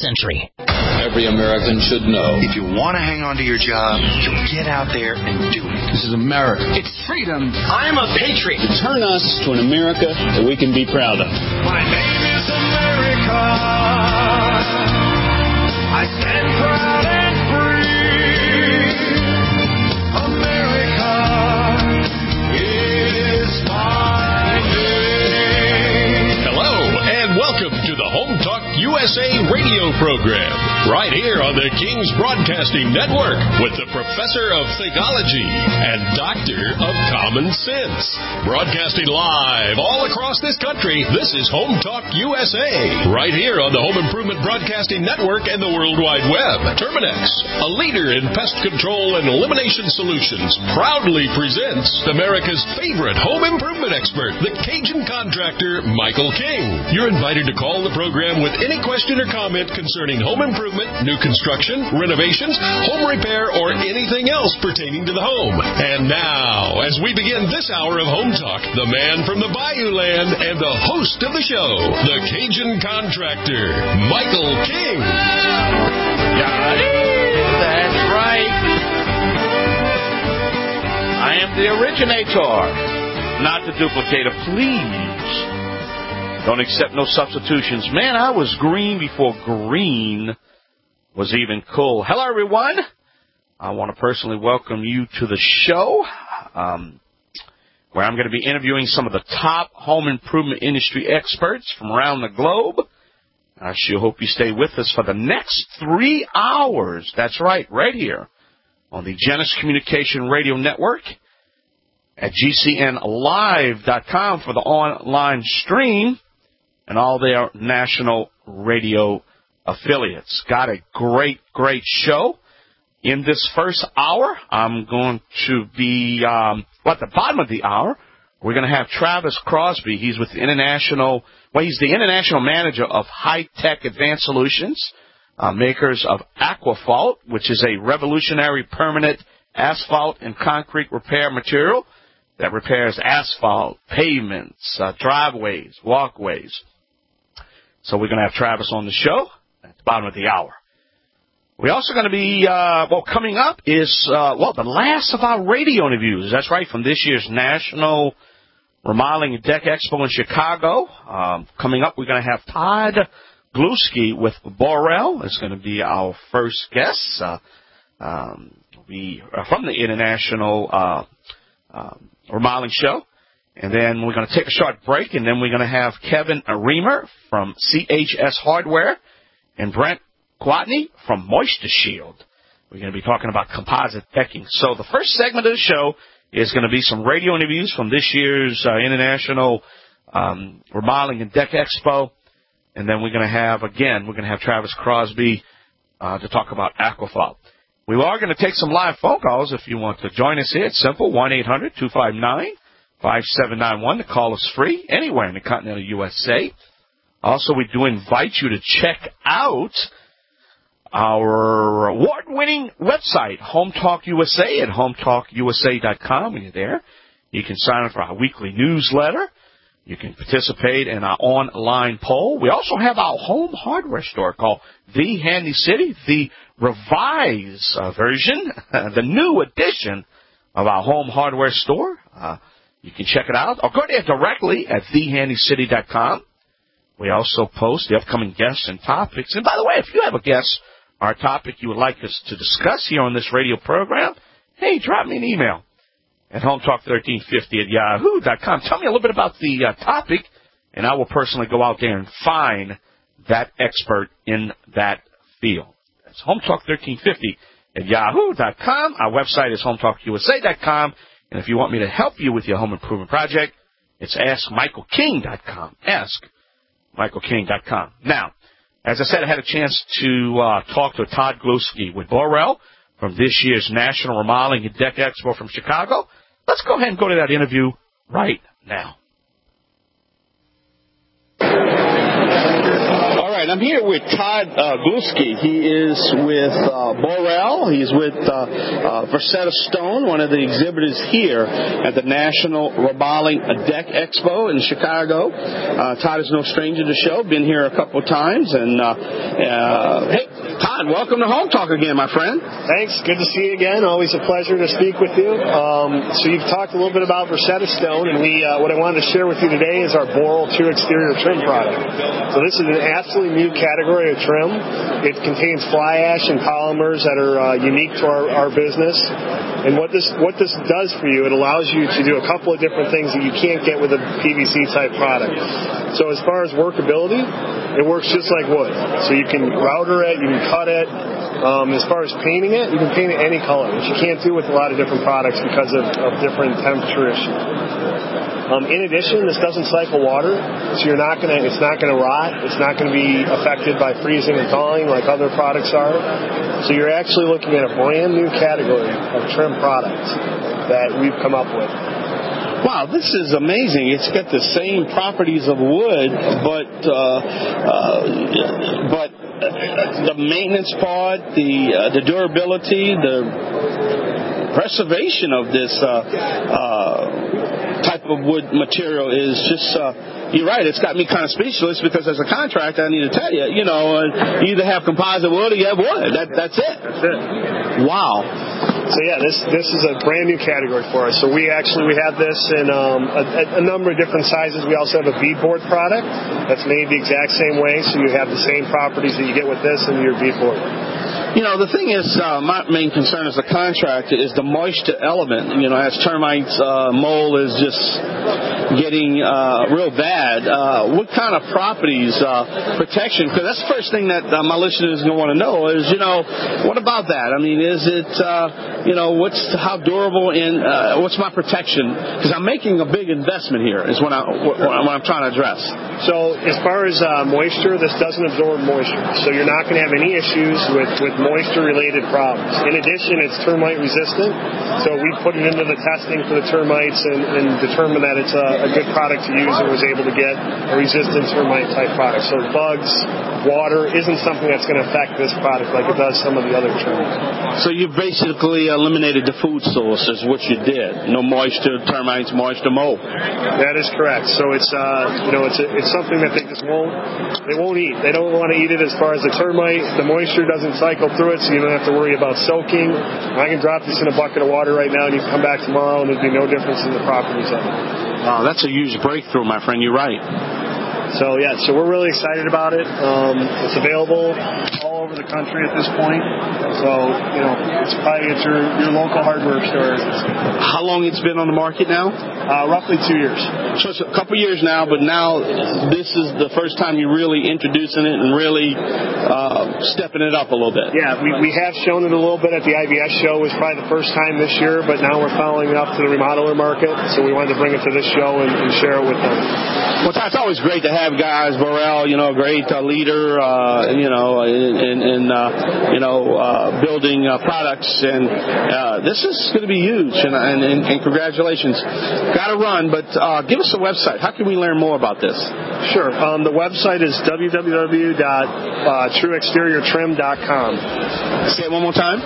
century. Every American should know. If you want to hang on to your job, you get out there and do it. This is America. It's freedom. I'm a patriot. Turn us to an America that we can be proud of. My name is America. I stand proud and free. America is my name. Hello, and welcome to the Home Talk USA radio program, right here on the King's Broadcasting Network, with the Professor of Theology and Doctor of Common Sense. Broadcasting live all across this country, this is Home Talk USA, right here on the Home Improvement Broadcasting Network and the World Wide Web. Terminex, a leader in pest control and elimination solutions, proudly presents America's favorite home improvement expert, the Cajun contractor, Michael King. You're invited to call the program with any question or comment concerning home improvement, new construction, renovations, home repair, or anything else pertaining to the home. And now, as we begin this hour of Home Talk, the man from the Bayou Land and the host of the show, the Cajun contractor, Michael King. That's right. I am the originator, not the duplicator. Please don't accept no substitutions. Man, I was green before green was even cool. Hello, everyone. I want to personally welcome you to the show, where I'm going to be interviewing some of the top home improvement industry experts from around the globe. I sure hope you stay with us for the next 3 hours. That's right here on the Genesis Communication Radio Network at GCNlive.com for the online stream and all their national radio affiliates. Got a great show. In this first hour, I'm going to be, at the bottom of the hour, we're going to have Travis Crosby. He's with the he's the International Manager of High Tech Advanced Solutions, makers of Aquafault, which is a revolutionary permanent asphalt and concrete repair material that repairs asphalt, pavements, driveways, walkways. So we're going to have Travis on the show at the bottom of the hour. We're also going to be, coming up is, the last of our radio interviews. That's right, from this year's National Remodeling and Deck Expo in Chicago. Coming up, we're going to have Todd Gluski with Borel. It's going to be our first guest. We are from the International Remodeling Show. And then we're going to take a short break, and then we're going to have Kevin Reamer from CHS Hardware and Brent Quatney from Moisture Shield. We're going to be talking about composite decking. So the first segment of the show is going to be some radio interviews from this year's International Remodeling and Deck Expo. And then we're going to have Travis Crosby to talk about Aquafault. We are going to take some live phone calls if you want to join us here. It's simple, 1-800-259-5791. The call is free anywhere in the continental USA. Also, we do invite you to check out our award-winning website, Home Talk USA, at hometalkusa.com. When you're there, you can sign up for our weekly newsletter. You can participate in our online poll. We also have our home hardware store called The Handy City, the revised version, the new edition of our home hardware store. You can check it out or go there directly at thehandycity.com. We also post the upcoming guests and topics. And by the way, if you have a guest or a topic you would like us to discuss here on this radio program, hey, drop me an email at hometalk1350@yahoo.com. Tell me a little bit about the topic, and I will personally go out there and find that expert in that field. That's hometalk1350@yahoo.com. Our website is hometalkusa.com. And if you want me to help you with your home improvement project, it's askmichaelking.com. Askmichaelking.com. Now, as I said, I had a chance to talk to Todd Gluski with Borel from this year's National Remodeling and Deck Expo from Chicago. Let's go ahead and go to that interview right now. All right. right, I'm here with Todd Gluski. He is with Boral. He's with Rosetta Stone, one of the exhibitors here at the National Remodeling Deck Expo in Chicago. Todd is no stranger to the show. Been here a couple of times. And hey, Todd, welcome to Home Talk again, my friend. Thanks. Good to see you again. Always a pleasure to speak with you. So you've talked a little bit about Rosetta Stone, and what I wanted to share with you today is our Boral True Exterior Trim product. So this is an absolutely new category of trim. It contains fly ash and polymers that are unique to our business. And what this does for you, it allows you to do a couple of different things that you can't get with a PVC type product. So as far as workability, it works just like wood. So you can router it, you can cut it. As far as painting it, you can paint it any color, which you can't do with a lot of different products because of different temperature issues. In addition, this doesn't cycle water, so it's not going to rot. It's not going to be affected by freezing and thawing like other products are. So you're actually looking at a brand new category of trim products that we've come up with. Wow, this is amazing. It's got the same properties of wood, but the maintenance part, the durability, the preservation of this type of wood material is just, you're right, it's got me kind of speechless because as a contractor, I need to tell you, you either have composite wood or you have wood. That's it. That's it. Wow. So yeah, this is a brand new category for us. So we have this in a number of different sizes. We also have a beadboard product that's made the exact same way, so you have the same properties that you get with this in your beadboard. The thing is, my main concern as a contractor is the moisture element. As termites, mold is just getting real bad. What kind of properties, protection? Because that's the first thing that my listeners are going to want to know is, what about that? I mean, is it, how durable and what's my protection? Because I'm making a big investment here is what I'm trying to address. So as far as moisture, this doesn't absorb moisture. So you're not going to have any issues with moisture-related problems. In addition, it's termite resistant, so we put it into the testing for the termites and determined that it's a good product to use and was able to get a resistant termite-type product. So bugs, water isn't something that's going to affect this product like it does some of the other termites. So you basically eliminated the food source is what you did. No moisture, termites, moisture, mold. That is correct. So it's something that they won't eat. They don't want to eat it as far as the termite. The moisture doesn't cycle through it, so you don't have to worry about soaking. I can drop this in a bucket of water right now, and you can come back tomorrow, and there'd be no difference in the properties of it. Wow, that's a huge breakthrough, my friend. You're right. So we're really excited about it. It's available all over the country at this point. So it's probably at your local hardware store. How long it's been on the market now? Roughly 2 years. So it's a couple years now, but now this is the first time you're really introducing it and really stepping it up a little bit. Yeah, we have shown it a little bit at the IBS show. It was probably the first time this year, but now we're following it up to the remodeler market. So we wanted to bring it to this show and share it with them. Well, it's always great to have guys, Boral, a great leader, building products, and this is going to be huge, and congratulations. Got to run, but give us a website. How can we learn more about this? Sure. The website is www.trueexteriortrim.com. Say it one more time.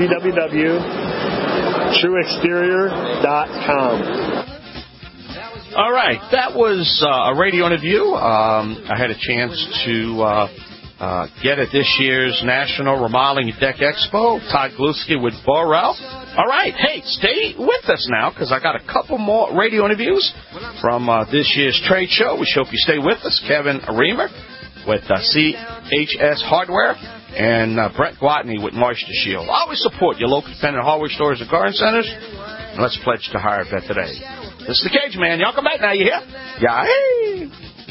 www.trueexterior.com. All right, that was a radio interview. I had a chance to get at this year's National Remodeling Deck Expo. Todd Gluski with Boral. All right, hey, stay with us now because I got a couple more radio interviews from this year's trade show. We hope you stay with us. Kevin Reamer with CHS Hardware and Brett Gwatney with Moisture Shield. Always support your local independent hardware stores and garden centers. And let's pledge to hire a vet today. This is the Cage Man. Y'all come back now, you hear? Yeah. Hey.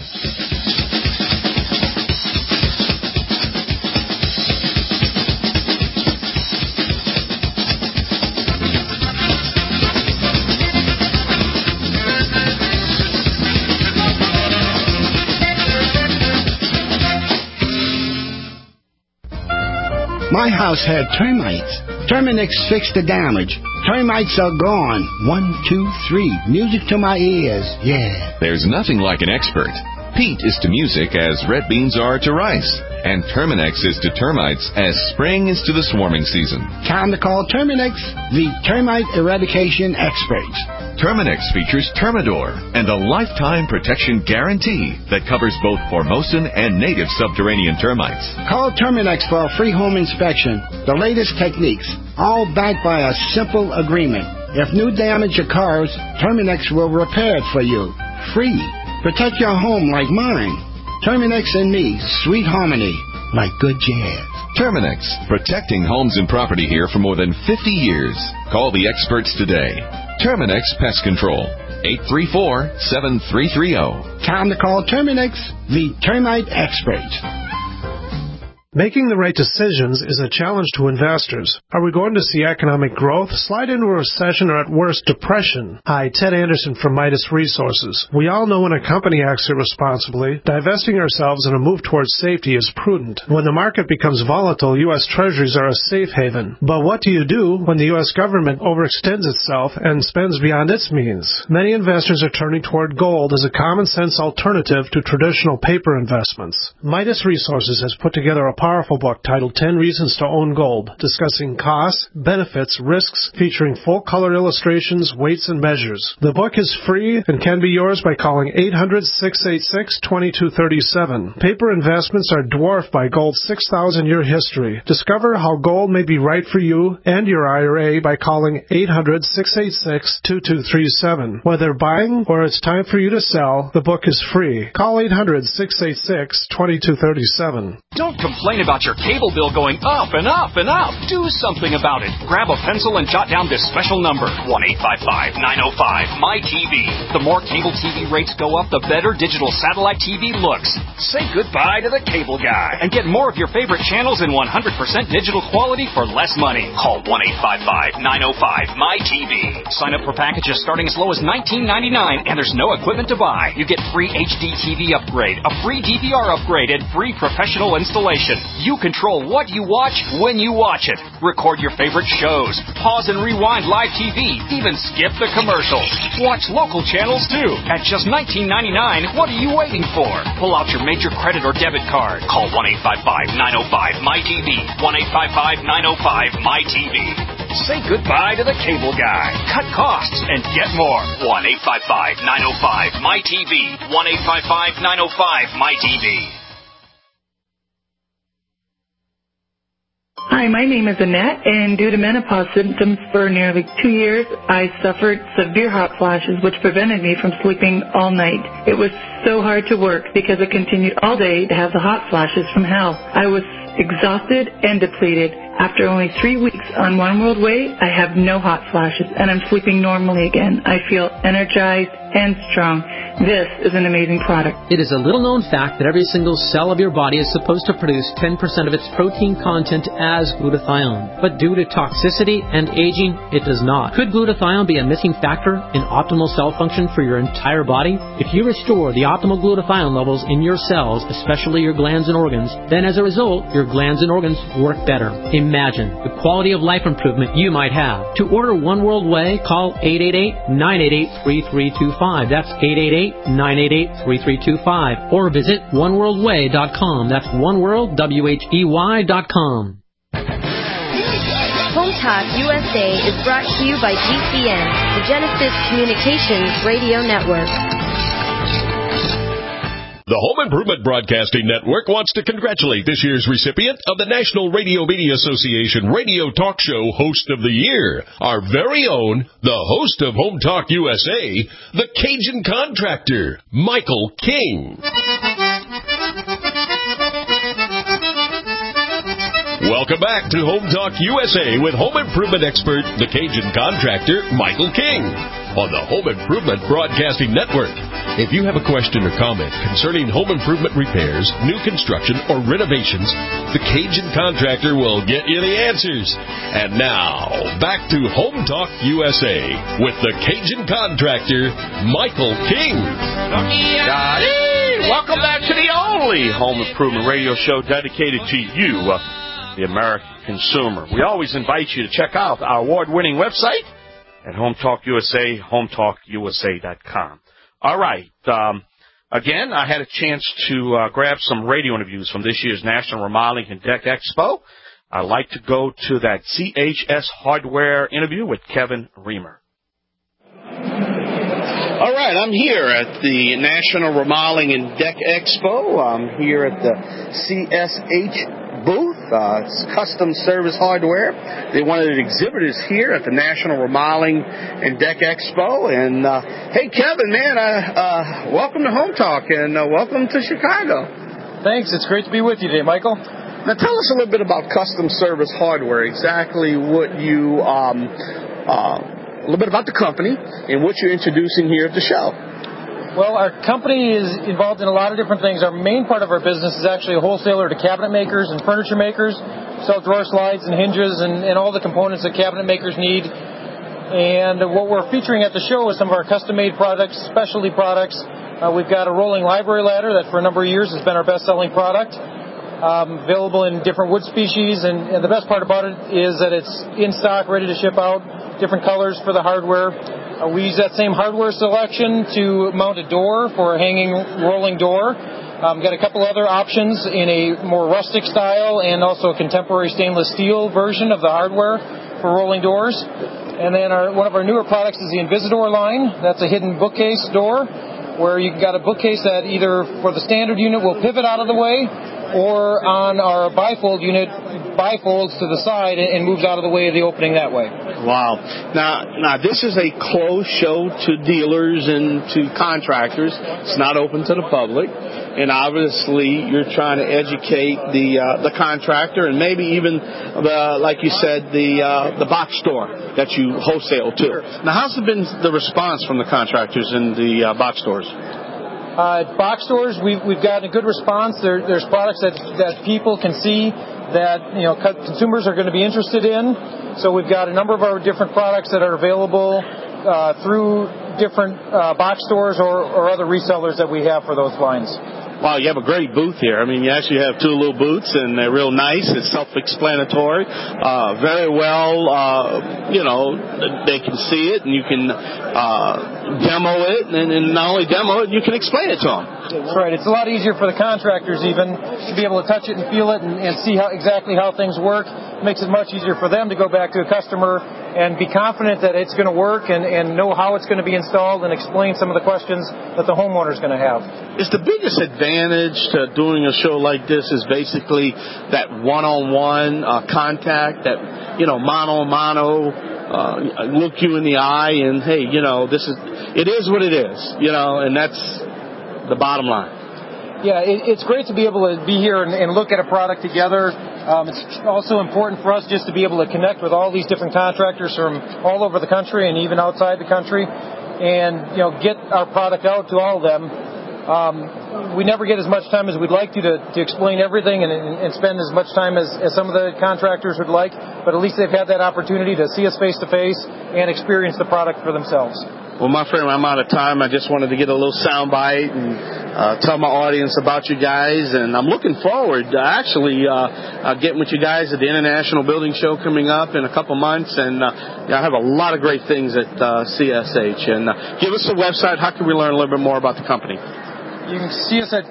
My house had termites. Terminix fixed the damage. Termites are gone. 1, 2, 3. Music to my ears. Yeah. There's nothing like an expert. peat is to music as red beans are to rice. And Terminex is to termites as spring is to the swarming season. Time to call Terminex, the termite eradication experts. Terminex features Termidor and a lifetime protection guarantee that covers both Formosan and native subterranean termites. Call Terminex for a free home inspection. The latest techniques, all backed by a simple agreement. If new damage occurs, Terminex will repair it for you. Free. Protect your home like mine. Terminex and me, sweet harmony, like good jazz. Terminex, protecting homes and property here for more than 50 years. Call the experts today. Terminex Pest Control, 834-7330. Time to call Terminex, the termite experts. Making the right decisions is a challenge to investors. Are we going to see economic growth, slide into a recession, or at worst, depression? Hi, Ted Anderson from Midas Resources. We all know when a company acts irresponsibly, divesting ourselves in a move towards safety is prudent. When the market becomes volatile, U.S. Treasuries are a safe haven. But what do you do when the U.S. government overextends itself and spends beyond its means? Many investors are turning toward gold as a common-sense alternative to traditional paper investments. Midas Resources has put together a powerful book titled 10 Reasons to Own Gold, discussing costs, benefits, risks, featuring full-color illustrations, weights, and measures. The book is free and can be yours by calling 800-686-2237. Paper investments are dwarfed by gold's 6,000-year history. Discover how gold may be right for you and your IRA by calling 800-686-2237. Whether buying or it's time for you to sell, the book is free. Call 800-686-2237. Don't complain about your cable bill going up and up and up. Do something about it. Grab a pencil and jot down this special number, 1-855-905-MY-TV. The more cable TV rates go up, the better digital satellite TV looks. Say goodbye to the cable guy and get more of your favorite channels in 100% digital quality for less money. Call 1-855-905-MY-TV. Sign up for packages starting as low as $19.99, and there's no equipment to buy. You get free HD TV upgrade, a free DVR upgrade, and free professional installation. You control what you watch when you watch it. Record your favorite shows. Pause and rewind live TV. Even skip the commercials. Watch local channels too. At just $19.99, what are you waiting for? Pull out your major credit or debit card. Call 1-855-905-MY-TV. 1-855-905-MY-TV. Say goodbye to the cable guy. Cut costs and get more. 1-855-905-MY-TV. 1-855-905-MY-TV. Hi, my name is Annette, and due to menopause symptoms for nearly 2 years, I suffered severe hot flashes, which prevented me from sleeping all night. It was so hard to work because I continued all day to have the hot flashes from hell. I was exhausted and depleted. After only 3 weeks on One World Way, I have no hot flashes, and I'm sleeping normally again. I feel energized and strong. This is an amazing product. It is a little-known fact that every single cell of your body is supposed to produce 10% of its protein content as glutathione. But due to toxicity and aging, it does not. Could glutathione be a missing factor in optimal cell function for your entire body? If you restore the optimal glutathione levels in your cells, especially your glands and organs, then as a result, your glands and organs work better. Imagine the quality of life improvement you might have. To order One World Way, call 888-988-3325. That's 888-988-3325. Or visit oneworldway.com. That's oneworldwhey.com. Home Talk USA is brought to you by GCN, the Genesis Communications Radio Network. The Home Improvement Broadcasting Network wants to congratulate this year's recipient of the National Radio Media Association Radio Talk Show Host of the Year, our very own, the host of Home Talk USA, the Cajun Contractor, Michael King. Welcome back to Home Talk USA with home improvement expert, the Cajun Contractor, Michael King, on the Home Improvement Broadcasting Network. If you have a question or comment concerning home improvement repairs, new construction, or renovations, the Cajun Contractor will get you the answers. And now, back to Home Talk USA with the Cajun Contractor, Michael King. Welcome back to the only home improvement radio show dedicated to you, the American consumer. We always invite you to check out our award-winning website at Home Talk USA, HomeTalkUSA.com. All right. Again, I had a chance to grab some radio interviews from this year's National Remodeling and Deck Expo. I'd like to go to that CHS Hardware interview with Kevin Reamer. All right, I'm here at the National Remodeling and Deck Expo. I'm here at the CSH booth. It's Custom Service Hardware. They're one of the exhibitors here at the National Remodeling and Deck Expo. And, hey, Kevin, man, welcome to Home Talk and welcome to Chicago. Thanks. It's great to be with you today, Michael. Now, tell us a little bit about Custom Service Hardware, exactly what you, a little bit about the company and what you're introducing here at the show. Well, our company is involved in a lot of different things. Our main part of our business is actually a wholesaler to cabinet makers and furniture makers. We sell drawer slides and hinges and all the components that cabinet makers need. And what we're featuring at the show is some of our custom-made products, specialty products. We've got a rolling library ladder that for a number of years has been our best-selling product. Available in different wood species, and the best part about it is that it's in stock, ready to ship out, different colors for the hardware. We use that same hardware selection to mount a door for a hanging rolling door. Got a couple other options in a more rustic style and also a contemporary stainless steel version of the hardware for rolling doors. And then one of our newer products is the Invisidor line. That's a hidden bookcase door where you've got a bookcase that either for the standard unit will pivot out of the way, or on our bifold unit, bifolds to the side and moves out of the way of the opening that way. Wow. Now this is a closed show to dealers and to contractors. It's not open to the public. And obviously you're trying to educate the contractor and maybe even like you said, the box store that you wholesale to. Sure. Now how's it been the response from the contractors in the box stores? Box stores, we've gotten a good response. There's products that people can see that consumers are going to be interested in. So we've got a number of our different products that are available through different box stores or other resellers that we have for those lines. Wow, you have a great booth here. I mean, you actually have two little booths, and they're real nice. It's self-explanatory. Very well, they can see it, and you can demo it, and not only demo it, you can explain it to them. That's right. It's a lot easier for the contractors even to be able to touch it and feel it and see exactly how things work. It makes it much easier for them to go back to a customer and be confident that it's going to work and know how it's going to be installed and explain some of the questions that the homeowner is going to have. It's the biggest advantage to doing a show like this is basically that one-on-one contact, that, mano-a-mano, look you in the eye and, hey, it is what it is, and that's the bottom line. Yeah, it's great to be able to be here and look at a product together. It's also important for us just to be able to connect with all these different contractors from all over the country and even outside the country and, get our product out to all of them. We never get as much time as we'd like to explain everything and spend as much time as some of the contractors would like, but at least they've had that opportunity to see us face to face and experience the product for themselves. Well, my friend, I'm out of time. I just wanted to get a little soundbite and tell my audience about you guys. And I'm looking forward to actually getting with you guys at the International Building Show coming up in a couple months. And I have a lot of great things at CSH. And give us a website. How can we learn a little bit more about the company? You can see us at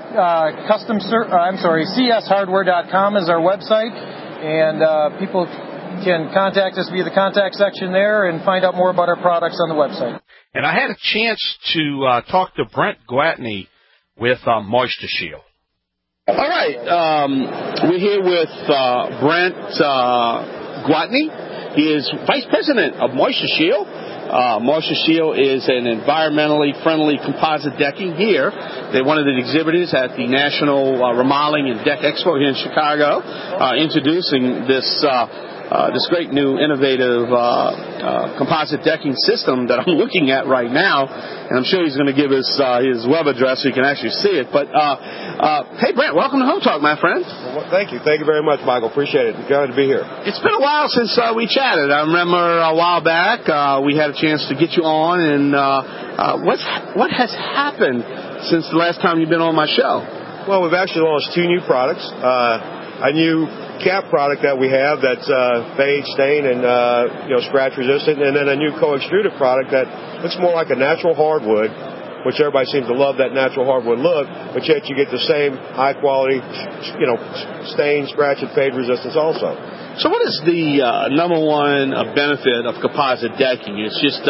cshardware.com is our website. And people can contact us via the contact section there and find out more about our products on the website. And I had a chance to talk to Brent Gwatney with Moisture Shield. All right. We're here with Brent Gwatney. He is Vice President of Moisture Shield. Moisture Shield is an environmentally friendly composite decking here. They're one of the exhibitors at the National Remodeling and Deck Expo here in Chicago, introducing this great new innovative composite decking system that I'm looking at right now, and I'm sure he's going to give us his web address so you can actually see it. But hey, Brent, welcome to Home Talk, my friend. Well, thank you very much, Michael. Appreciate it. Glad to be here. It's been a while since we chatted. I remember a while back we had a chance to get you on, and what has happened since the last time you've been on my show? Well, we've actually launched two new products. A new cap product that we have that's fade, stain, and scratch resistant, and then a new co-extruded product that looks more like a natural hardwood which everybody seems to love that natural hardwood look, but yet you get the same high quality, stain, scratch, and fade resistance also. So what is the number one benefit of composite decking? It's just,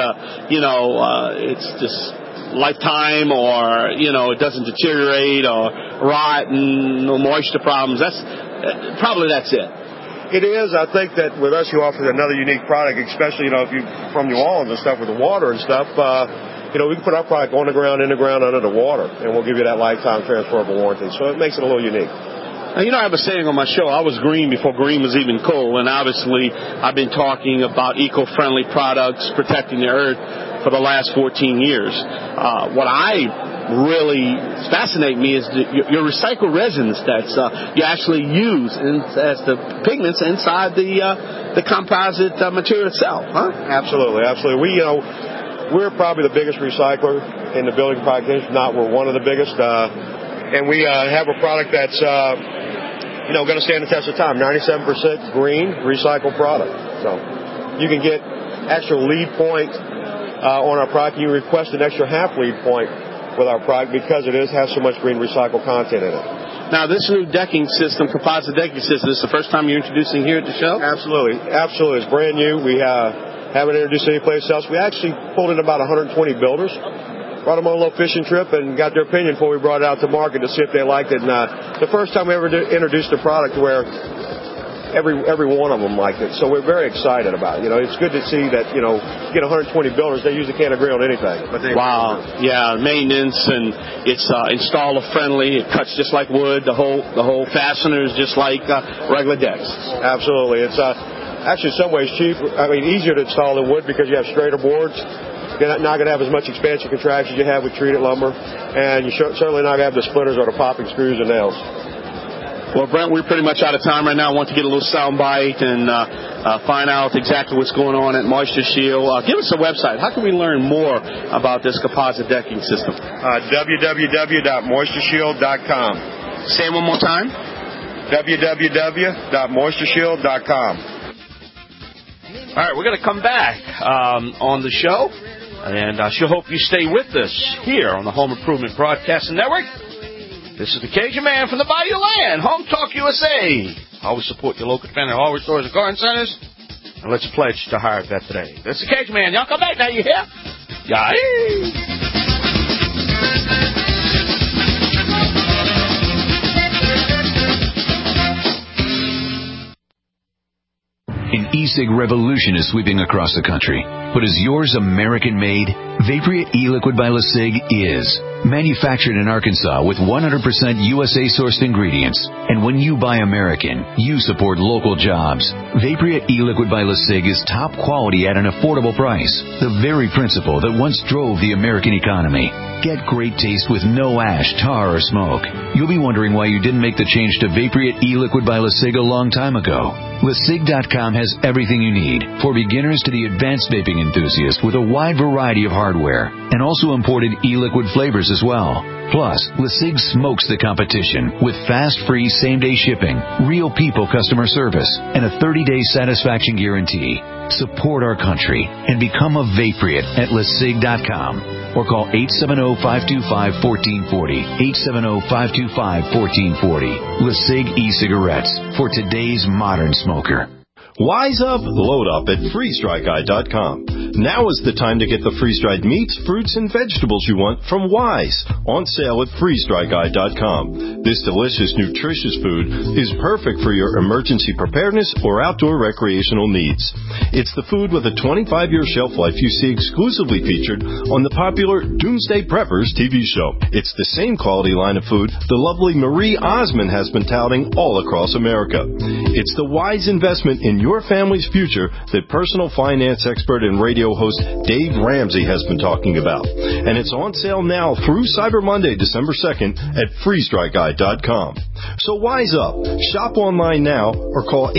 it's just lifetime, or, it doesn't deteriorate or rot and no moisture problems. That's it. It is. I think that with us, you offer another unique product, especially, if you from New Orleans and stuff with the water and stuff, we can put our product on the ground, in the ground, under the water, and we'll give you that lifetime transferable warranty. So it makes it a little unique. Now, I was saying on my show, I was green before green was even cool, and obviously I've been talking about eco-friendly products protecting the earth for the last 14 years. What really fascinate me is your recycled resins that you actually use as the pigments inside the composite material itself, huh? Absolutely. We're probably the biggest recycler in the building product industry. Not we're one of the biggest, and we have a product that's going to stand the test of time. 97% green recycled product. So you can get extra lead point on our product. You request an extra half lead point with our product because it has so much green recycled content in it. Now, this new decking system, composite decking system, is the first time you're introducing here at the show? Absolutely. It's brand new. We haven't introduced it anyplace else. We actually pulled in about 120 builders, brought them on a little fishing trip, and got their opinion before we brought it out to market to see if they liked it. And the first time we ever introduced a product where every one of them liked it. So we're very excited about it. It's good to see that, you get 120 builders, they usually can't agree on anything. Wow. Yeah, maintenance, and it's installer friendly. It cuts just like wood. The whole fastener is just like regular decks. Absolutely. It's actually in some ways easier to install than wood because you have straighter boards. You're not going to have as much expansion contraction you have with treated lumber, and you certainly not going to have the splitters or the popping screws and nails. Well, Brent, we're pretty much out of time right now. I want to get a little sound bite and find out exactly what's going on at Moisture Shield. Give us a website. How can we learn more about this composite decking system? www.moistureshield.com. Say it one more time. www.moistureshield.com. All right, we're going to come back on the show, and I sure hope you stay with us here on the Home Improvement Broadcasting Network. This is the Cajun Man from the Bayou Land, Home Talk USA. Always support your local defender hardware stores and garden centers. And let's pledge to hire a vet today. This is the Cajun Man. Y'all come back now, you hear? Yay! An e-cig revolution is sweeping across the country. But is yours American-made? Vaporeat e-liquid by LeSig is. Manufactured in Arkansas with 100% USA-sourced ingredients. And when you buy American, you support local jobs. Vaporeat e-liquid by LeSig is top quality at an affordable price. The very principle that once drove the American economy. Get great taste with no ash, tar, or smoke. You'll be wondering why you didn't make the change to Vaporeat e-liquid by LeSig a long time ago. LeSig.com has everything you need, for beginners to the advanced vaping enthusiast, with a wide variety of hardware, and also imported e-liquid flavors as well. Plus, LeSig smokes the competition with fast, free, same-day shipping, real people customer service, and a 30-day satisfaction guarantee. Support our country and become a Vaporeat at LeSig.com or call 870-525-1440. 870-525-1440. LeSig e-cigarettes for today's modern smoker. Wise up, load up at freeze-dry-guy.com. Now is the time to get the freeze-dried meats, fruits, and vegetables you want from Wise, on sale at freeze-dry-guy.com. This delicious, nutritious food is perfect for your emergency preparedness or outdoor recreational needs. It's the food with a 25-year shelf life you see exclusively featured on the popular Doomsday Preppers TV show. It's the same quality line of food the lovely Marie Osmond has been touting all across America. It's the wise investment in your family's future that personal finance expert and radio host Dave Ramsey has been talking about. And it's on sale now through Cyber Monday, December 2nd at freeze-dry-guy.com. So wise up. Shop online now or call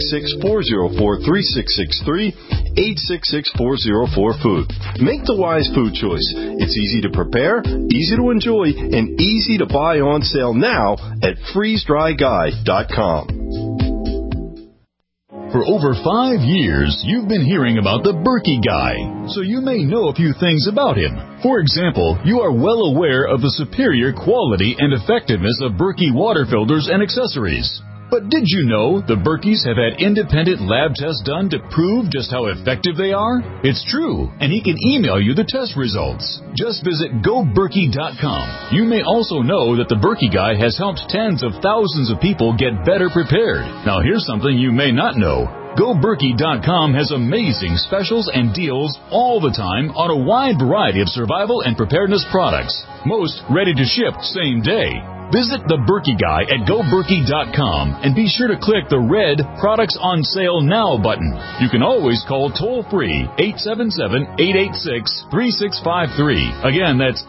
866-404-3663, 866-404-FOOD. Make the wise food choice. It's easy to prepare, easy to enjoy, and easy to buy on sale now at freeze-dry-guy.com. For over 5 years, you've been hearing about the Berkey Guy, so you may know a few things about him. For example, you are well aware of the superior quality and effectiveness of Berkey water filters and accessories. But did you know the Berkeys have had independent lab tests done to prove just how effective they are? It's true, and he can email you the test results. Just visit GoBerkey.com. You may also know that the Berkey Guy has helped tens of thousands of people get better prepared. Now here's something you may not know. GoBerkey.com has amazing specials and deals all the time on a wide variety of survival and preparedness products. Most ready to ship same day. Visit the Berkey Guy at GoBerkey.com and be sure to click the red Products on Sale Now button. You can always call toll-free 877-886-3653. Again, that's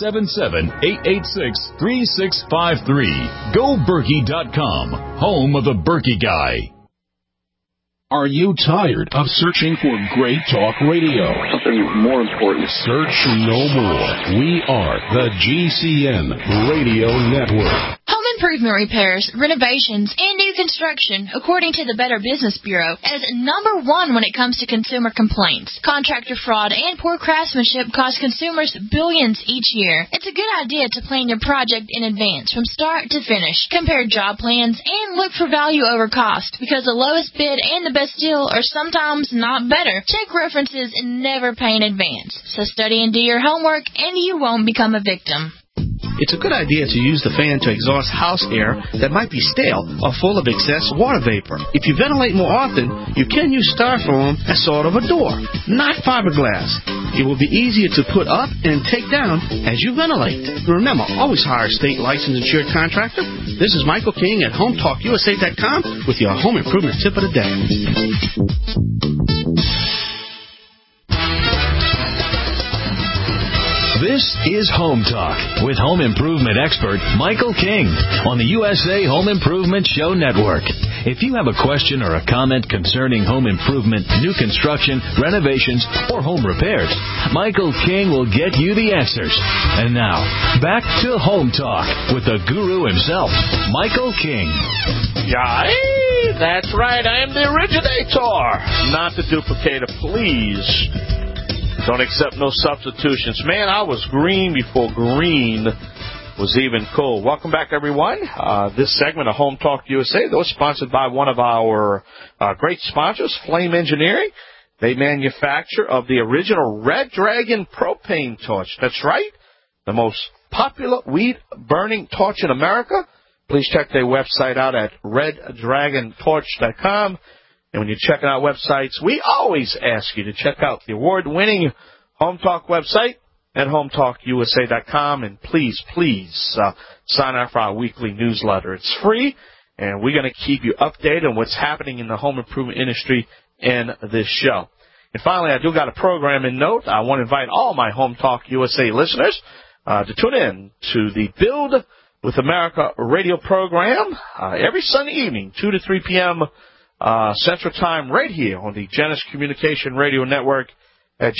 877-886-3653. GoBerkey.com, home of the Berkey Guy. Are you tired of searching for great talk radio? Something more important. Search no more. We are the GCN Radio Network. Home improvement repairs, renovations, and new construction, according to the Better Business Bureau, is number one when it comes to consumer complaints. Contractor fraud and poor craftsmanship cost consumers billions each year. It's a good idea to plan your project in advance, from start to finish. Compare job plans and look for value over cost, because the lowest bid and the best deal are sometimes not better. Check references and never pay in advance. So study and do your homework, and you won't become a victim. It's a good idea to use the fan to exhaust house air that might be stale or full of excess water vapor. If you ventilate more often, you can use styrofoam as sort of a door, not fiberglass. It will be easier to put up and take down as you ventilate. Remember, always hire a state licensed insured contractor. This is Michael King at HomeTalkUSA.com with your home improvement tip of the day. This is Home Talk with home improvement expert Michael King on the USA Home Improvement Show Network. If you have a question or a comment concerning home improvement, new construction, renovations, or home repairs, Michael King will get you the answers. And now, back to Home Talk with the guru himself, Michael King. Yeah, that's right. I am the originator, not the duplicator. Please don't accept no substitutions. Man, I was green before green was even cool. Welcome back, everyone. This segment of Home Talk USA, though, is sponsored by one of our great sponsors, Flame Engineering. They manufacture of the original Red Dragon propane torch. That's right, the most popular weed-burning torch in America. Please check their website out at reddragontorch.com. And when you're checking out websites, we always ask you to check out the award-winning Home Talk website at HomeTalkUSA.com. And please sign up for our weekly newsletter. It's free, and we're going to keep you updated on what's happening in the home improvement industry in this show. And finally, I do got a programming note. I want to invite all my Home Talk USA listeners to tune in to the Build with America radio program every Sunday evening, 2 to 3 p.m., Central Time, right here on the Genesis Communication Radio Network at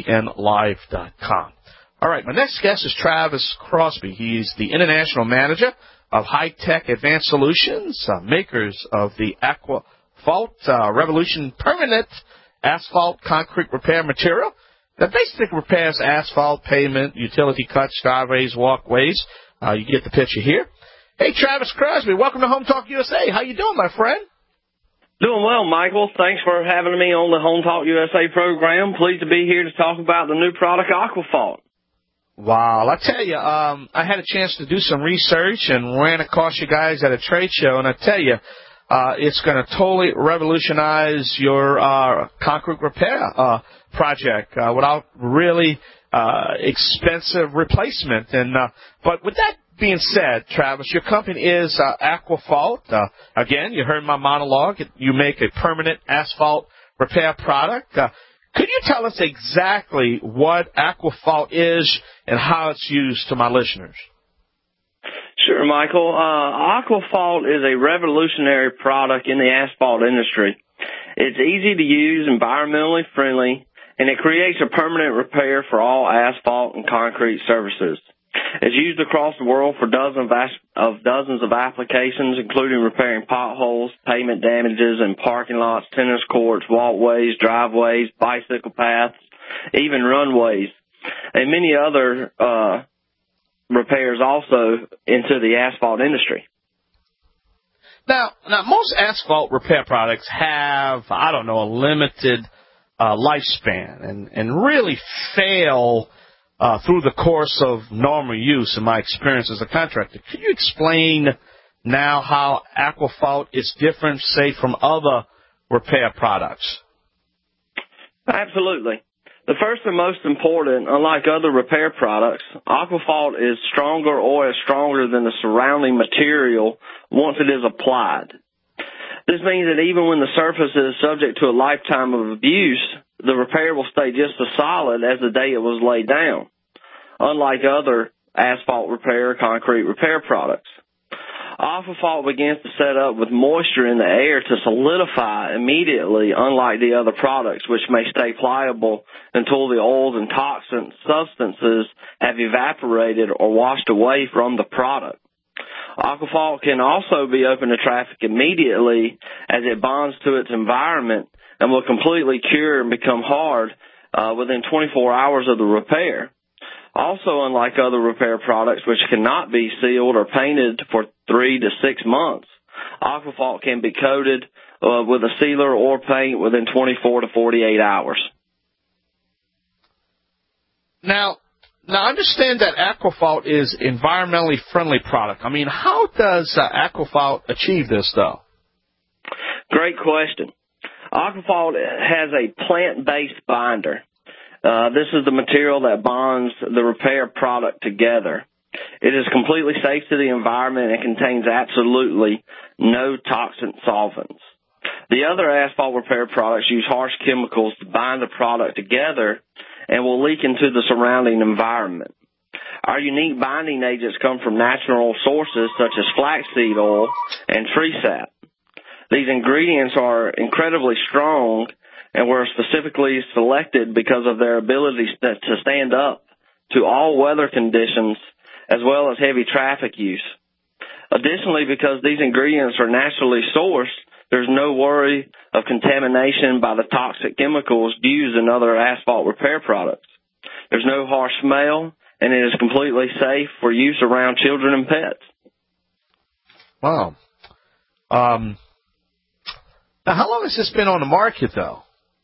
GCNlive.com. All right, my next guest is Travis Crosby. He's the International Manager of High Tech Advanced Solutions, makers of the AquaFault Revolution Permanent Asphalt Concrete Repair Material that basically repairs asphalt, pavement, utility cuts, driveways, walkways. You get the picture here. Hey, Travis Crosby, welcome to Home Talk USA. How you doing, my friend? Doing well, Michael. Thanks for having me on the Home Talk USA program. Pleased to be here to talk about the new product, AquaFault. Wow. I tell you, I had a chance to do some research and ran across you guys at a trade show, and I tell you, it's going to totally revolutionize your concrete repair project without really expensive replacement. And but with that being said, Travis, your company is AquaFault. Again, you heard my monologue. You make a permanent asphalt repair product. Could you tell us exactly what AquaFault is and how it's used to my listeners? Sure, Michael. AquaFault is a revolutionary product in the asphalt industry. It's easy to use, environmentally friendly, and it creates a permanent repair for all asphalt and concrete surfaces. It's used across the world for dozens of applications, including repairing potholes, pavement damages in parking lots, tennis courts, walkways, driveways, bicycle paths, even runways, and many other repairs also into the asphalt industry. Now, most asphalt repair products have, a limited lifespan and really fail through the course of normal use, in my experience as a contractor. Could you explain now how Aquafault is different, say, from other repair products? Absolutely. The first and most important, unlike other repair products, Aquafault is stronger or is stronger than the surrounding material once it is applied. This means that even when the surface is subject to a lifetime of abuse, the repair will stay just as solid as the day it was laid down, unlike other asphalt repair, concrete repair products. Aquafault begins to set up with moisture in the air to solidify immediately, unlike the other products, which may stay pliable until the oils and toxic substances have evaporated or washed away from the product. Aquafault can also be open to traffic immediately as it bonds to its environment and will completely cure and become hard within 24 hours of the repair. Also, unlike other repair products, which cannot be sealed or painted for 3 to 6 months, Aquafault can be coated with a sealer or paint within 24 to 48 hours. Now, understand that Aquafault is environmentally friendly product. How does Aquafault achieve this, though? Great question. Aquafault has a plant-based binder. This is the material that bonds the repair product together. It is completely safe to the environment and contains absolutely no toxic solvents. The other asphalt repair products use harsh chemicals to bind the product together and will leak into the surrounding environment. Our unique binding agents come from natural sources such as flaxseed oil and tree sap. These ingredients are incredibly strong and were specifically selected because of their ability to stand up to all weather conditions as well as heavy traffic use. Additionally, because these ingredients are naturally sourced, there's no worry of contamination by the toxic chemicals used in other asphalt repair products. There's no harsh smell, and it is completely safe for use around children and pets. Wow. Now, how long has this been on the market, though?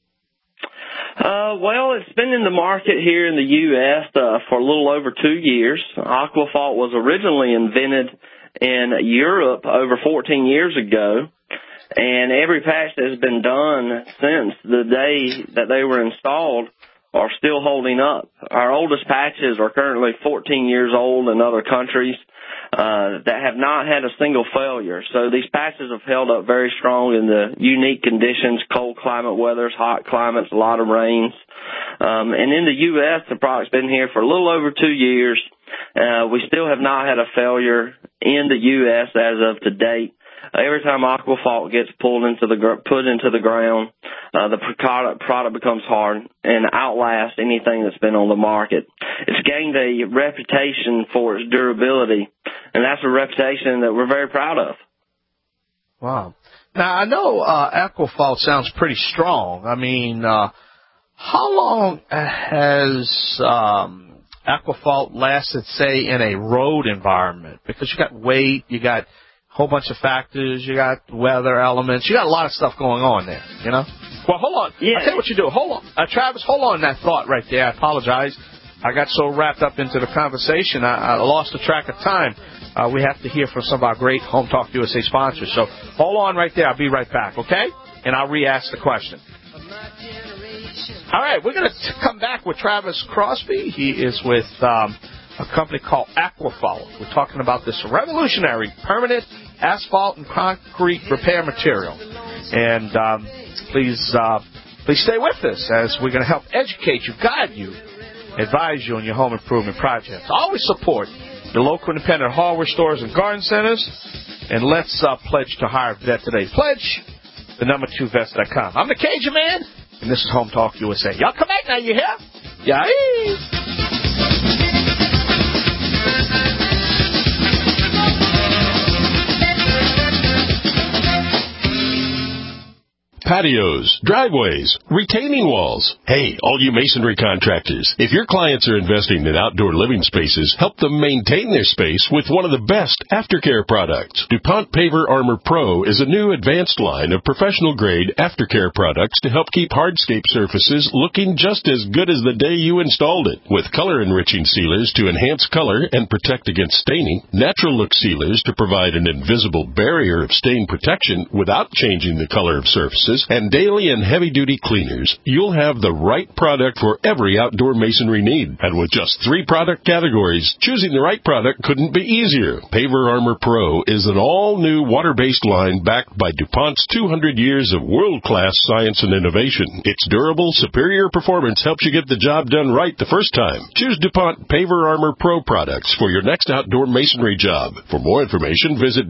Well, it's been in the market here in the U.S. For a little over 2 years. Aquafault was originally invented in Europe over 14 years ago, and every patch that has been done since the day that they were installed are still holding up. Our oldest patches are currently 14 years old in other countries that have not had a single failure. So these patches have held up very strong in the unique conditions, cold climate weathers, hot climates, a lot of rains. And in the U.S., the product's been here for a little over 2 years. We still have not had a failure in the U.S. as of to date. Every time Aquafault gets put into the ground, the product becomes hard and outlasts anything that's been on the market. It's gained a reputation for its durability, and that's a reputation that we're very proud of. Wow. Now, I know Aquafault sounds pretty strong. How long has Aquafault lasted, say, in a road environment? Because you got weight, you got whole bunch of factors, you got weather elements, you got a lot of stuff going on there, you know? Well, hold on. Yeah. I'll tell you what you do. Hold on. Travis, hold on that thought right there. I apologize. I got so wrapped up into the conversation, I lost the track of time. We have to hear from some of our great Home Talk USA sponsors. So hold on right there. I'll be right back, okay? And I'll re-ask the question. All right, we're going to come back with Travis Crosby. He is with a company called Aquafault. We're talking about this revolutionary permanent asphalt and concrete repair material. And please stay with us as we're going to help educate you, guide you, advise you on your home improvement projects. Always support the local independent hardware stores and garden centers. And let's pledge to hire a vet today. Pledge the number 2vets.com. I'm the Cajun Man, and this is Home Talk USA. Y'all come back now, you hear? Yeah. patios, driveways, retaining walls. Hey, all you masonry contractors, if your clients are investing in outdoor living spaces, help them maintain their space with one of the best aftercare products. DuPont Paver Armor Pro is a new advanced line of professional-grade aftercare products to help keep hardscape surfaces looking just as good as the day you installed it. With color-enriching sealers to enhance color and protect against staining, natural look sealers to provide an invisible barrier of stain protection without changing the color of surfaces, and daily and heavy-duty cleaners, you'll have the right product for every outdoor masonry need. And with just 3 product categories, choosing the right product couldn't be easier. Paver Armor Pro is an all-new water-based line backed by DuPont's 200 years of world-class science and innovation. Its durable, superior performance helps you get the job done right the first time. Choose DuPont Paver Armor Pro products for your next outdoor masonry job. For more information, visit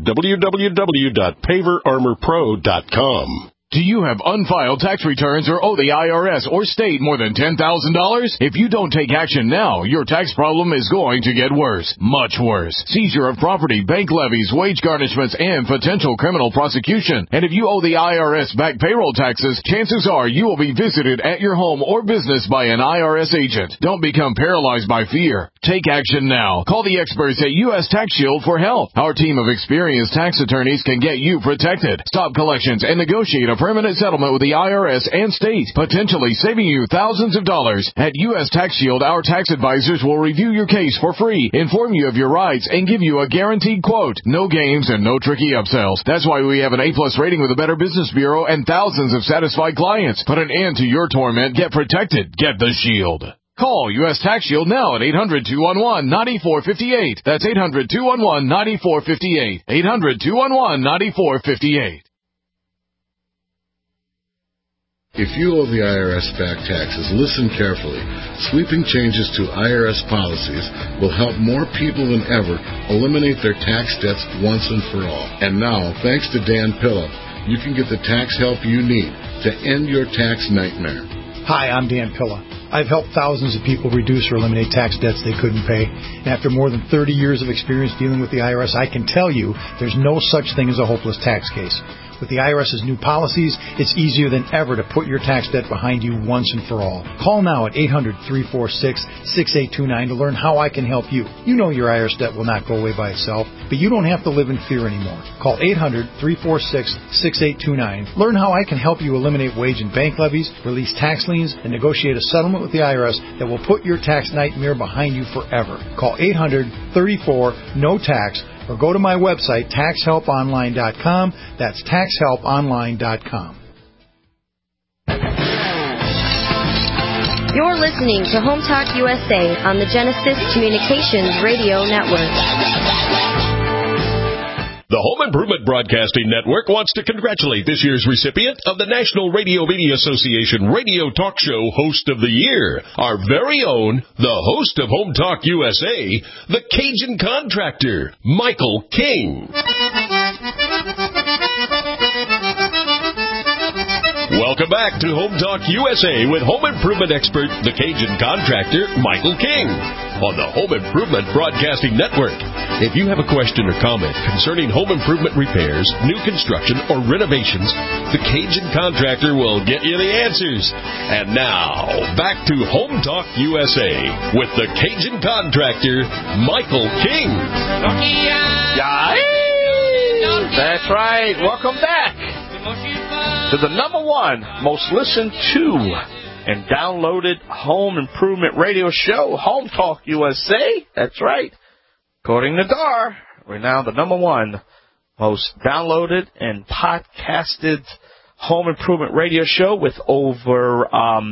www.paverarmorpro.com. Do you have unfiled tax returns or owe the IRS or state more than $10,000? If you don't take action now, your tax problem is going to get worse. Much worse. Seizure of property, bank levies, wage garnishments, and potential criminal prosecution. And if you owe the IRS back payroll taxes, chances are you will be visited at your home or business by an IRS agent. Don't become paralyzed by fear. Take action now. Call the experts at U.S. Tax Shield for help. Our team of experienced tax attorneys can get you protected, stop collections, and negotiate a permanent settlement with the IRS and state, potentially saving you thousands of dollars. At U.S. Tax Shield, our tax advisors will review your case for free, inform you of your rights, and give you a guaranteed quote. No games and no tricky upsells. That's why we have an A+ rating with the Better Business Bureau and thousands of satisfied clients. Put an end to your torment. Get protected. Get the Shield. Call U.S. Tax Shield now at 800-211-9458. That's 800-211-9458. 800-211-9458. If you owe the IRS back taxes, listen carefully. Sweeping changes to IRS policies will help more people than ever eliminate their tax debts once and for all. And now, thanks to Dan Pilla, you can get the tax help you need to end your tax nightmare. Hi, I'm Dan Pilla. I've helped thousands of people reduce or eliminate tax debts they couldn't pay. And after more than 30 years of experience dealing with the IRS, I can tell you there's no such thing as a hopeless tax case. With the IRS's new policies, it's easier than ever to put your tax debt behind you once and for all. Call now at 800-346-6829 to learn how I can help you. You know your IRS debt will not go away by itself, but you don't have to live in fear anymore. Call 800-346-6829. Learn how I can help you eliminate wage and bank levies, release tax liens, and negotiate a settlement with the IRS that will put your tax nightmare behind you forever. Call 800-34-NO-TAX. Or go to my website, taxhelponline.com. That's taxhelponline.com. You're listening to Home Talk USA on the Genesis Communications Radio Network. The Home Improvement Broadcasting Network wants to congratulate this year's recipient of the National Radio Media Association Radio Talk Show Host of the Year, our very own, the host of Home Talk USA, the Cajun Contractor, Michael King. Welcome back to Home Talk USA with home improvement expert, the Cajun Contractor, Michael King, on the Home Improvement Broadcasting Network. If you have a question or comment concerning home improvement repairs, new construction, or renovations, the Cajun Contractor will get you the answers. And now, back to Home Talk USA with the Cajun Contractor, Michael King. That's right. Welcome back to the number one most listened to and downloaded home improvement radio show, Home Talk USA. That's right. According to DAR, we're now the number one most downloaded and podcasted home improvement radio show with over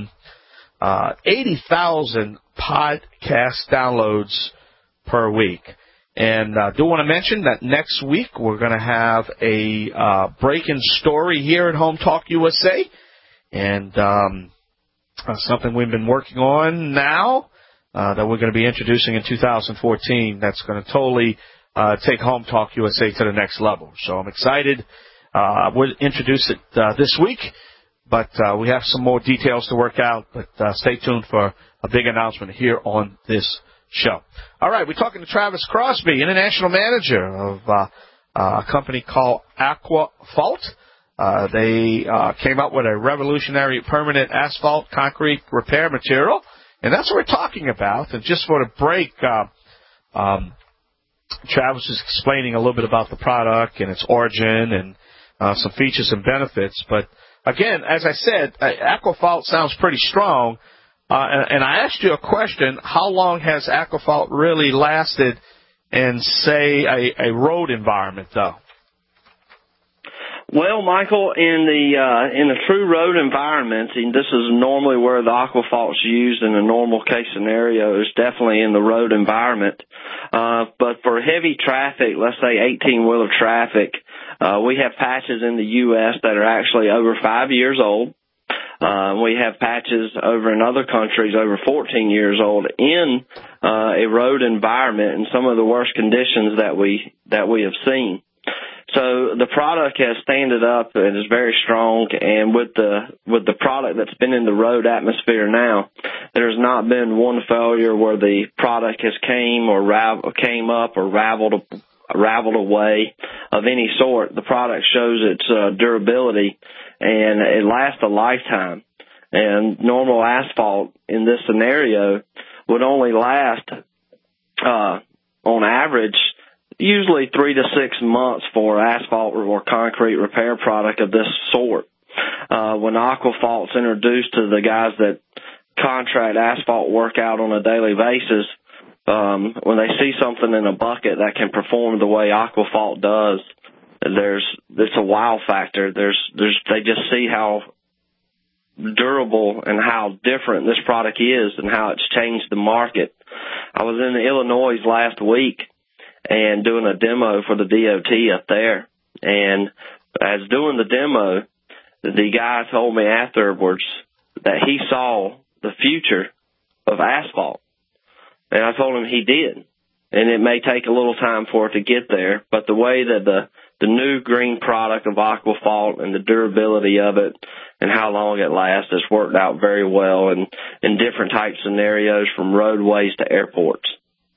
80,000 podcast downloads per week. And I do want to mention that next week we're going to have a breaking story here at Home Talk USA, and something we've been working on now that we're going to be introducing in 2014 that's going to totally take Home Talk USA to the next level. So I'm excited. We'll introduce it this week, but we have some more details to work out. But stay tuned for a big announcement here on this show. All right, we're talking to Travis Crosby, International Manager of a company called AquaFault. They came up with a revolutionary permanent asphalt concrete repair material, and that's what we're talking about. And just for the break, Travis is explaining a little bit about the product and its origin and some features and benefits. But again, as I said, Aquafault sounds pretty strong. And I asked you a question: how long has Aquafault really lasted in, say, a road environment, though? Well, Michael, in the true road environment, and this is normally where the Aquafault's used in a normal case scenario, is definitely in the road environment. But for heavy traffic, let's say 18-wheeler traffic, we have patches in the U.S. that are actually over 5 years old. We have patches over in other countries over 14 years old in a road environment in some of the worst conditions that we have seen. So the product has standed up and is very strong, and with the product that's been in the road atmosphere now, there's not been one failure where the product has came up or raveled away of any sort. The product shows its durability, and it lasts a lifetime. And normal asphalt in this scenario would only last, on average, usually 3 to 6 months for asphalt or concrete repair product of this sort. When Aquafault's introduced to the guys that contract asphalt work out on a daily basis, when they see something in a bucket that can perform the way Aquafault does, it's a wow factor. They just see how durable and how different this product is and how it's changed the market. I was in Illinois last week and doing a demo for the DOT up there. And as doing the demo, the guy told me afterwards that he saw the future of asphalt. And I told him he did. And it may take a little time for it to get there, but the way that the new green product of Aquafault and the durability of it and how long it lasts has worked out very well in different type scenarios from roadways to airports.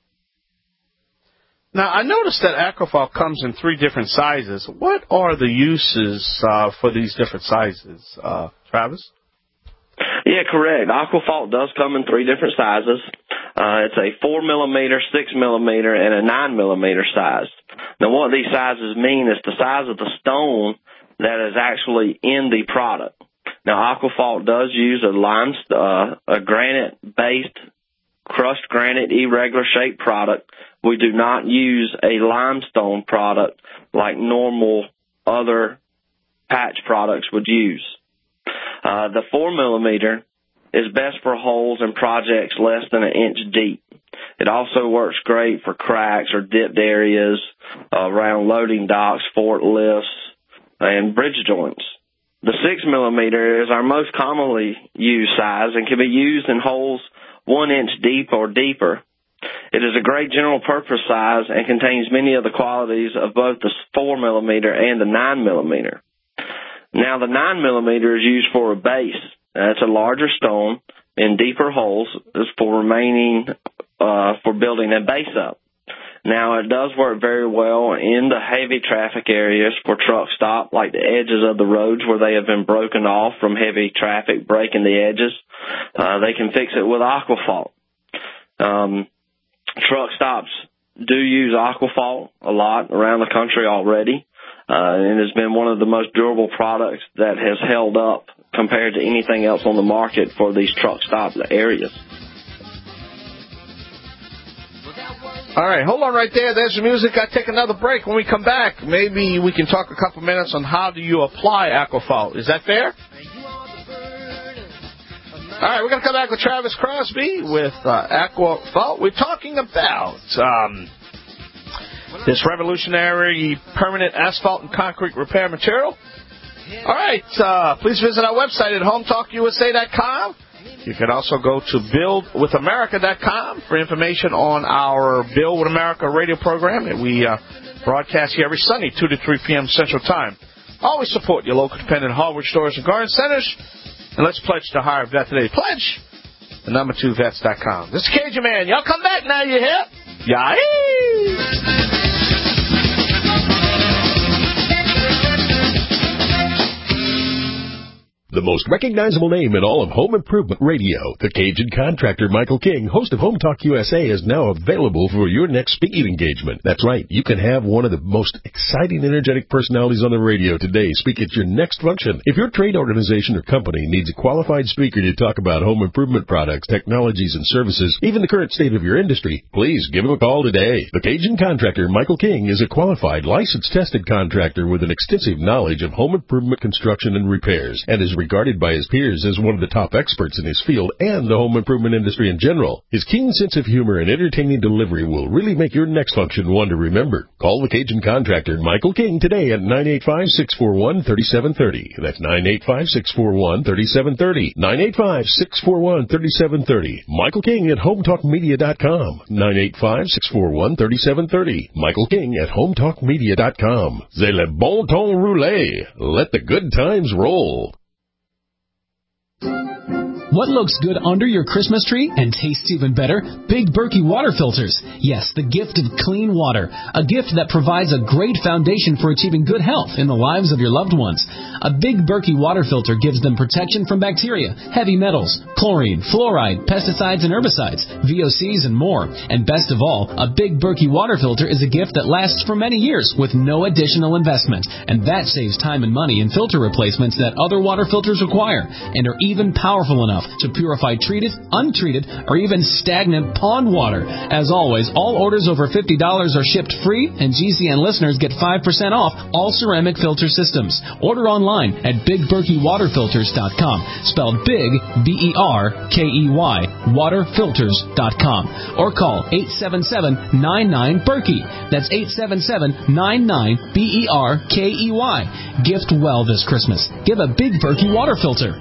Now, I noticed that Aquafault comes in 3 different sizes. What are the uses for these different sizes, Travis? Yeah, correct. Aquafault does come in 3 different sizes. It's a 4 millimeter, 6 millimeter, and a 9 millimeter size. Now, what these sizes mean is the size of the stone that is actually in the product. Now, Aquafault does use a granite-based, crushed granite, irregular shaped product. We do not use a limestone product like normal other patch products would use. The 4 millimeter is best for holes and projects less than 1 inch deep. It also works great for cracks or dipped areas around loading docks, forklifts, and bridge joints. The 6 millimeter is our most commonly used size and can be used in holes 1 inch deep or deeper. It is a great general purpose size and contains many of the qualities of both the 4 millimeter and the 9 millimeter. Now, the 9 millimeter is used for a base. That's a larger stone in deeper holes is for building a base up. Now, it does work very well in the heavy traffic areas for truck stop, like the edges of the roads where they have been broken off from heavy traffic breaking the edges. They can fix it with Aquafault. Truck stops do use Aquafault a lot around the country already. And it's been one of the most durable products that has held up compared to anything else on the market for these truck stop areas. All right, hold on right there. There's the music. I take another break. When we come back, maybe we can talk a couple minutes on how do you apply Aquafault. Is that fair? All right, we're going to come back with Travis Crosby with Aquafault. We're talking about this revolutionary permanent asphalt and concrete repair material. All right, please visit our website at hometalkusa.com. You can also go to buildwithamerica.com for information on our Build with America radio program that we broadcast here every Sunday, 2 to 3 p.m. Central Time. Always support your local independent hardware stores and garden centers. And let's pledge to hire a vet today. Pledge the number2vets.com. This is Cajun Man. Y'all come back now, you hear? Yahoo! The most recognizable name in all of home improvement radio, the Cajun Contractor Michael King, host of Home Talk USA, is now available for your next speaking engagement. That's right, you can have one of the most exciting, energetic personalities on the radio today speak at your next function. If your trade organization or company needs a qualified speaker to talk about home improvement products, technologies, and services, even the current state of your industry, please give him a call today. The Cajun Contractor Michael King is a qualified, licensed, tested contractor with an extensive knowledge of home improvement construction and repairs, and is regarded by his peers as one of the top experts in his field and the home improvement industry in general. His keen sense of humor and entertaining delivery will really make your next function one to remember. Call the Cajun Contractor Michael King today at 985-641-3730. That's 985-641-3730. 985-641-3730. Michael King at HomeTalkMedia.com. 985-641-3730. Michael King at HomeTalkMedia.com. C'est le bon temps roulé. Let the good times roll. What looks good under your Christmas tree and tastes even better? Big Berkey water filters. Yes, the gift of clean water. A gift that provides a great foundation for achieving good health in the lives of your loved ones. A Big Berkey water filter gives them protection from bacteria, heavy metals, chlorine, fluoride, pesticides and herbicides, VOCs, and more. And best of all, a Big Berkey water filter is a gift that lasts for many years with no additional investment. And that saves time and money in filter replacements that other water filters require and are even powerful enough to purify treated, untreated, or even stagnant pond water. As always, all orders over $50 are shipped free, and GCN listeners get 5% off all ceramic filter systems. Order online at BigBerkeyWaterFilters.com, spelled Big, B-E-R-K-E-Y, waterfilters.com, or call 877-99-BERKEY. That's 877-99-BERKEY. Gift well this Christmas. Give a Big Berkey water filter.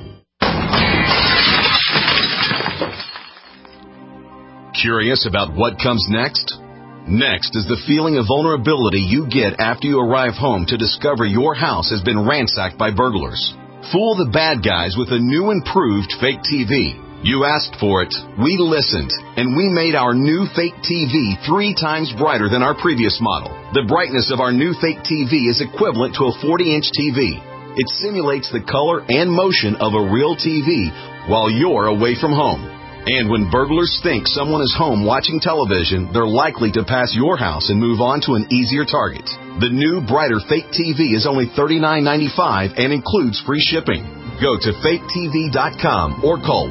Curious about what comes next? Next is the feeling of vulnerability you get after you arrive home to discover your house has been ransacked by burglars. Fool the bad guys with a new improved fake TV. You asked for it, we listened, and we made our new fake TV 3 times brighter than our previous model. The brightness of our new fake TV is equivalent to a 40-inch TV. It simulates the color and motion of a real TV while you're away from home. And when burglars think someone is home watching television, they're likely to pass your house and move on to an easier target. The new, brighter fake TV is only $39.95 and includes free shipping. Go to faketv.com or call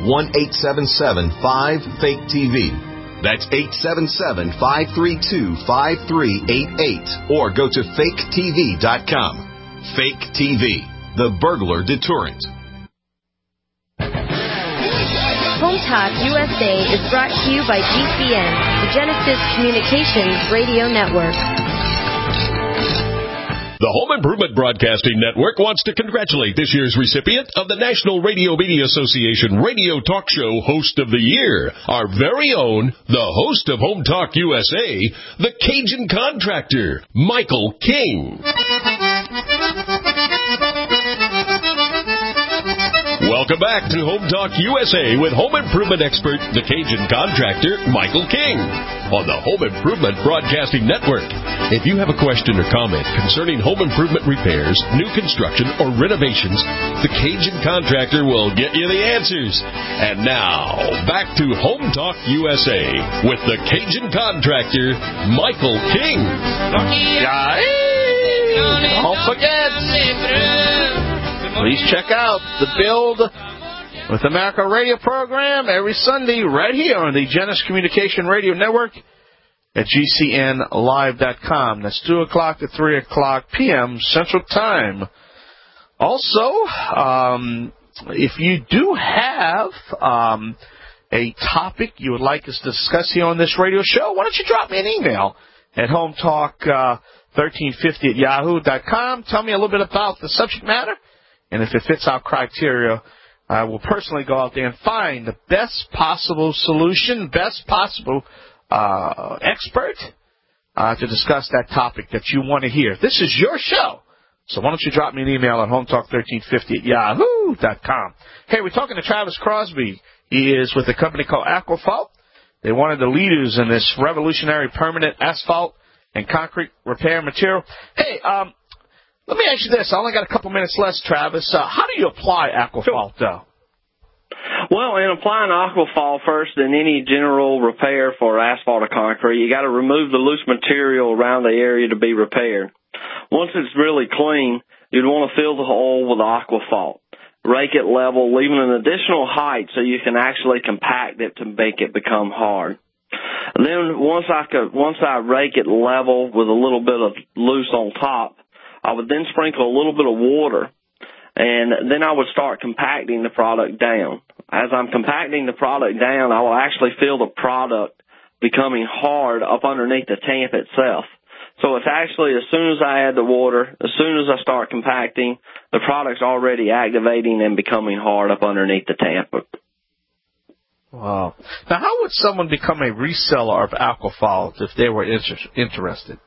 1-877-5-FAKE-TV. That's 877-532-5388. Or go to faketv.com. Fake TV, the burglar deterrent. Home Talk USA is brought to you by GCN, the Genesis Communications Radio Network. The Home Improvement Broadcasting Network wants to congratulate this year's recipient of the National Radio Media Association Radio Talk Show Host of the Year, our very own, the host of Home Talk USA, the Cajun Contractor, Michael King. Welcome back to Home Talk USA with home improvement expert, the Cajun Contractor, Michael King, on the Home Improvement Broadcasting Network. If you have a question or comment concerning home improvement repairs, new construction, or renovations, the Cajun Contractor will get you the answers. And now, back to Home Talk USA with the Cajun Contractor, Michael King. Don't forget, please check out the Build with America radio program every Sunday right here on the Genesis Communication Radio Network at GCNlive.com. That's 2 o'clock to 3 o'clock p.m. Central Time. Also, if you do have a topic you would like us to discuss here on this radio show, why don't you drop me an email at hometalk1350@yahoo.com. Tell me a little bit about the subject matter. And if it fits our criteria, I will personally go out there and find the best possible solution, best possible expert to discuss that topic that you want to hear. This is your show. So why don't you drop me an email at hometalk1350@yahoo.com. Hey, we're talking to Travis Crosby. He is with a company called Aquafault. They're one of the leaders in this revolutionary permanent asphalt and concrete repair material. Hey, Let me ask you this. I only got a couple minutes left, Travis. How do you apply Aquafalt, though? Well, in applying Aquafalt first in any general repair for asphalt or concrete, you got to remove the loose material around the area to be repaired. Once it's really clean, you'd want to fill the hole with Aquafalt. Rake it level, leaving an additional height so you can actually compact it to make it become hard. And then once I rake it level with a little bit of loose on top, I would then sprinkle a little bit of water, and then I would start compacting the product down. As I'm compacting the product down, I will actually feel the product becoming hard up underneath the tamp itself. So it's actually, as soon as I add the water, as soon as I start compacting, the product's already activating and becoming hard up underneath the tamp. Wow. Now, how would someone become a reseller of Aquafalt if they were interested?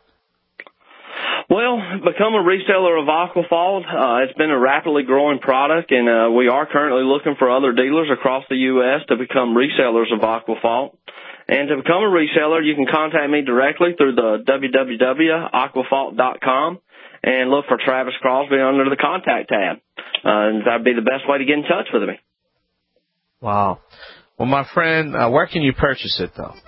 Well, become a reseller of Aquafalt. It's been a rapidly growing product, and we are currently looking for other dealers across the U.S. to become resellers of Aquafalt. And to become a reseller, you can contact me directly through the www.aquafalt.com and look for Travis Crosby under the contact tab. And that'd be the best way to get in touch with me. Wow. Well, my friend, where can you purchase it, though?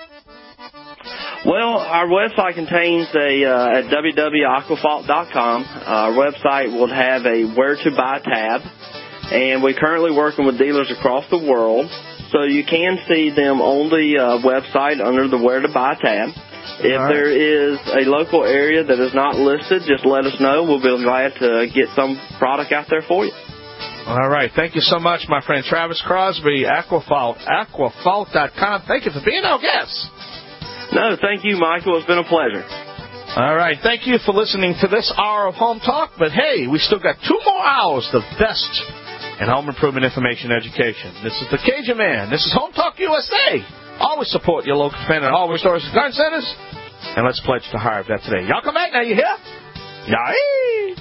Well, our website contains at www.aquafalt.com. Our website will have a Where to Buy tab, and we're currently working with dealers across the world, so you can see them on the website under the Where to Buy tab. If there is a local area that is not listed, just let us know. We'll be glad to get some product out there for you. All right. Thank you so much, my friend Travis Crosby, Aquafalt, aquafalt.com. Thank you for being our guest. No, thank you, Michael. It's been a pleasure. All right. Thank you for listening to this hour of Home Talk. But, hey, we still got 2 more hours of best in home improvement information education. This is the Cajun Man. This is Home Talk USA. Always support your local independent hardware stores and garden centers. And let's pledge to hire that today. Y'all come back now. You hear? Yay!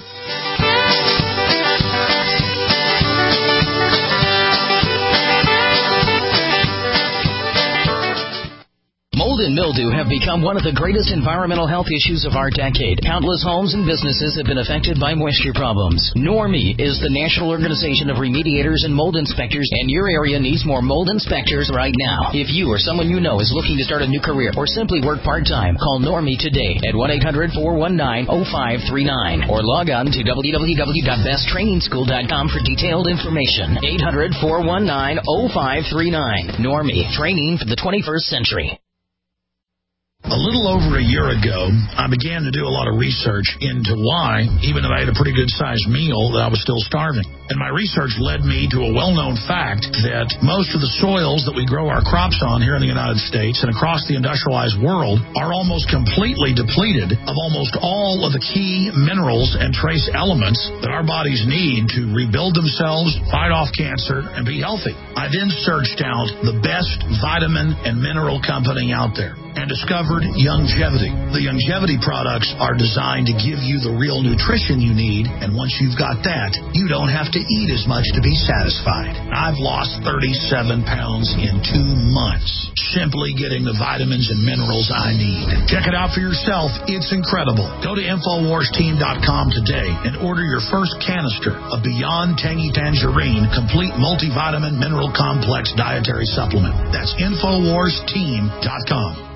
Mold and mildew have become one of the greatest environmental health issues of our decade. Countless homes and businesses have been affected by moisture problems. NORMI is the National Organization of Remediators and Mold Inspectors, and your area needs more mold inspectors right now. If you or someone you know is looking to start a new career or simply work part-time, call NORMI today at 1-800-419-0539 or log on to www.besttrainingschool.com for detailed information. 800-419-0539. NORMI, training for the 21st century. A little over a year ago, I began to do a lot of research into why, even though I had a pretty good-sized meal, that I was still starving. And my research led me to a well-known fact that most of the soils that we grow our crops on here in the United States and across the industrialized world are almost completely depleted of almost all of the key minerals and trace elements that our bodies need to rebuild themselves, fight off cancer, and be healthy. I then searched out the best vitamin and mineral company out there and discovered Youngevity. The Youngevity products are designed to give you the real nutrition you need, and once you've got that, you don't have to eat as much to be satisfied. I've lost 37 pounds in 2 months, simply getting the vitamins and minerals I need. Check it out for yourself. It's incredible. Go to InfoWarsTeam.com today and order your first canister of Beyond Tangy Tangerine Complete Multivitamin Mineral Complex Dietary Supplement. That's InfoWarsTeam.com.